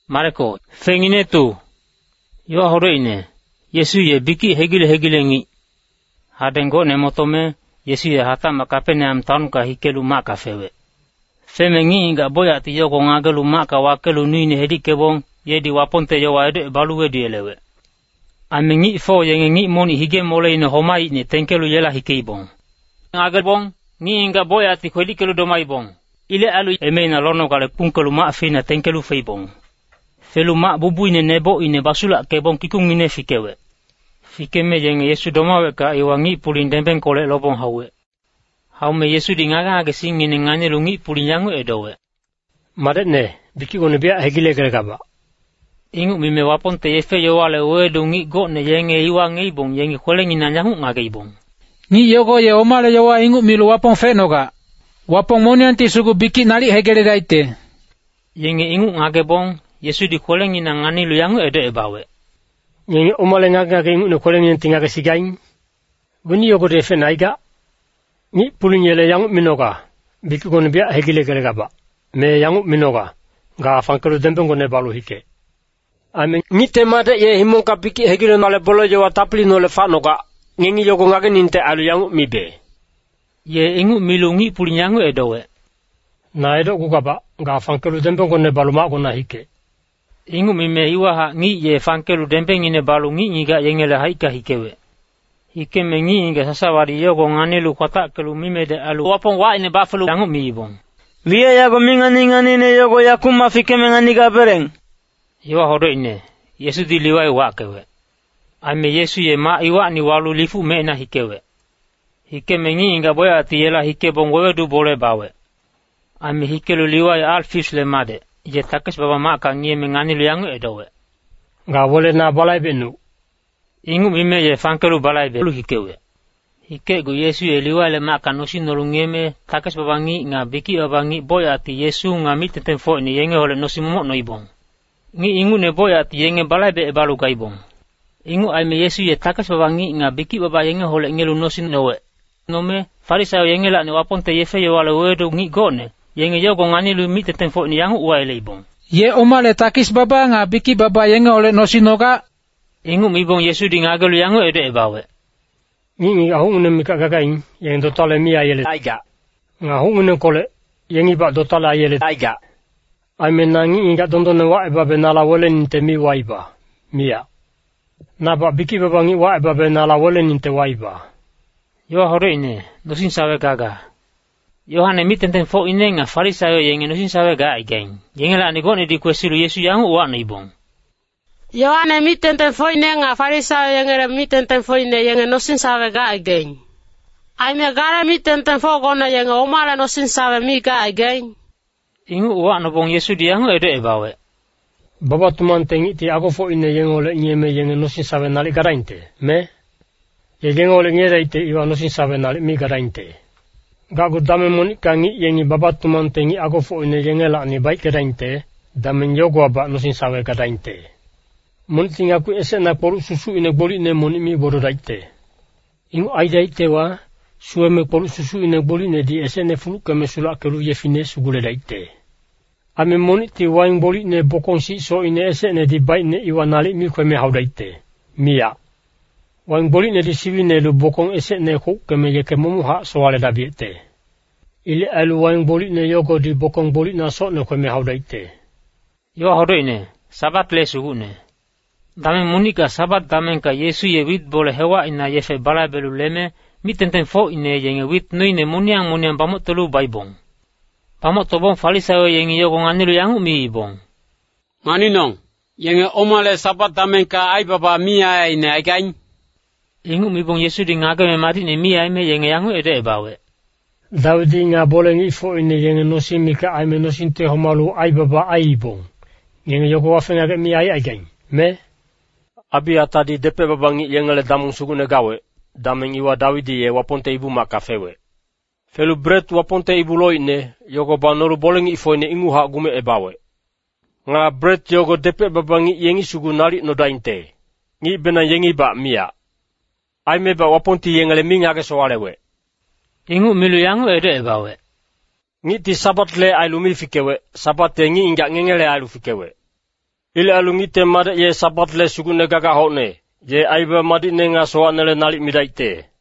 Mareko, fengine tu. Yo horoine, Yesu ye biki hegile ngi. Hadengo ne motome, Yesu ye hata makapene am tanuka hikelu maka fewe. Feme ngi inga boya ti yoko ngagelu maka wakelu nuine hedi kebong, ye di waponte yo waede baluwe di elewe. Ame ngi fo yenge ngi moni hige mole ine homai ne tenkelu yela hikeibong. Ngagelbong, ngi inga boya ti kwedi kelu domai bong. Ile alu emeina lono kale pungkelu maafina tenkelu feibong. Felu ma bubu ine nebo ine basula kebong kikung ine fikewe. Fikeme yenge Yesu domawe ka iwangi pulin dembeng kole lobong hawe. Haume Yesu di ngaga age singine ngane lungi pulin yangu edowe. Maret ne, biki gone bia hegile gregaba. Ingu mime wapon te yefe yo wale uedu ngi go ne yenge iwa ngeibong yenge kweleng ina nyangu ngageibong. Ngi yogo ye omale yowa ingu milu wapon fenoga. Wapon monianti sugu biki nali hegele daite. Yenge ingu ngagebong, Yesu di kweleng ina ngani lu yangu edo ebawe. Yenge omale ngage ingu ne kweleng ina tingaga sigain. Guni yogo de fe naiga. Ngi pulin yele yangu minoga. Biki gone bia hegile gregaba. Me yangu minoga. Ga fankelu dembeng gone balu hike. Ame ngi temade ye himonka biki hegile nale bolo jowa tapli nole fanoga. Ngi yogo ngage ninte alu yangu mibe. Ye ingu milu ngi pulin yangu edowe. Na edo kukaba, ga fankelu dembeng gone balu ma gona hike. Ingu mime iwa ha ngi ye fankelu dembeng ine balu ngi ngiga yengele haika hikewe. Hike me ngi inga sasawari yogo nganilu kota kelu mime de alu wapon wa ine bafelu yangu miibong. Via yago ngani ne yogo yakuma fike me ngani gabereng. Iwa horo ine, Yesu di liwai wakewe. Ame Yesu ye ma iwa ni walu lifu me na hikewe. Hike me ngi inga boya ati yela hike bongwewe du bole bawe. Ame hikelu liwai alfis le made, ye takes baba maka ngie me ngani lu yangu edowe. Ga wole na balai benu. Ingu mime ye fankelu balai belu hikewe. Hike gu Yesu ye liwai le maka nosi nolu ngeme, takes baba ngi nga biki baba ngi boya ati Yesu nga miteten fo ni yenge hole nosi momo no ibong. Ngi ingu ne boya ati yenge balai be ebalu gaibong. Ingu aime Yesu ye takas baba ngi nga biki baba yenge hole ngelu nosi nowe. Nome, farisayo yenge la ne waponte yefe ye wale wedo ngi gone, yenge yogo ngani lu miteten fo ni yangu uwa ele ibong. Ye omale takis baba nga biki baba yenge hole nosi noga. Ingu mibong Yesu di ngagelu yangu edo ebawe. Ngi ahungune mika gagain, yenge dotale mia yele taiga. Nga hungune kole, yenge ba dotala yele taiga. Aime nangi inga dondone wa ebabe nala wole ninte mi waiba, mia. Naba biki baba ngi wa ebabe nala wole ninte waiba. Yo horo ine, nosin sawe gaga. Yohane mitenten fo ine nga farisayo yenge nosin sawe ga igain. Yenge la anigone di kwesilu Yesu yangu uwa na ibong. Yohane mitenten fo ine nga farisayo yenge mitenten fo ine yenge nosin sawe ga igain. Aime gara mitenten fo gona yenge omala nosin sawe mi ga igain. Ingu uwa na bong Yesu di yangu edo ebawe. Baba tuman tengi ti ako fo ine yenge ole nyeme yenge nosin sawe nali garainte, me? Yenge ole nyere ite iwa nosin sawe nali mi garainte. Gagu dame moni kangi yenge baba tuman tengi ako fo ine yenge la ni baik garainte, dame yogo aba nosin sawe garainte. Moni tinga ku ese na poru susu ine boli ne moni mi bodo raite. Ingu aida ite wa, suwe me poru susu ine boli ne di ese ne fulu keme sula kelu yefine sugule raite. Ame moni ti waing boli ne bokonsi so ine ese ne di baik ne iwa nali mi kweme haudaite. Mia. Waing boli ne di siwi ne lu bokong ese ne ku keme yeke momuha soale dabiete. Ile alu waing boli ne yogo di bokong boli na so ne kweme haudaite. Yo horo ine, sabat le sugu ne. Dame munika sabat damen ka Yesu ye wit bole hewa ina yefe balai belu leme, mitenten fo ine yenge wit nui ne muniang pamot telu baibong. Pamot tobong farisayo yenge yogo nganilu yangu mi ibong. Ngani nong, yenge omale sabat damen ka ai baba mia ine aigain. Ingu mibong Yesu di ngagame mati ne mia ime yenge yangu edo ebawe. Dawidi nga bole ngi fo ine yenge nosin mika aime nosin te homalu ai baba ai ibong. Yenge yogo wafenga ke mia aigain, me? Abi atadi depe babangi yengele damung sugune gawe, dameng iwa Dawidi ye waponte ibu makafewe. Felu bret waponte ibu loine, yogo banoru bolengi ifoine ingu ha gume ebawe. Nga bret yogo depe babangi yengi sugu nali no dainte. Ngi bena yengi ba mia. Aime ba waponti yengele mingage soalewe. Ingu milu yangu edo ebawe. Ngi ti sabat le ailu mi fikewe, sabat te ngi inga ngengele ailu fikewe. Ile alungite mada ye sabat le sugune gaga hone. Ye aiba madi ne nga soa nele nalik midaite.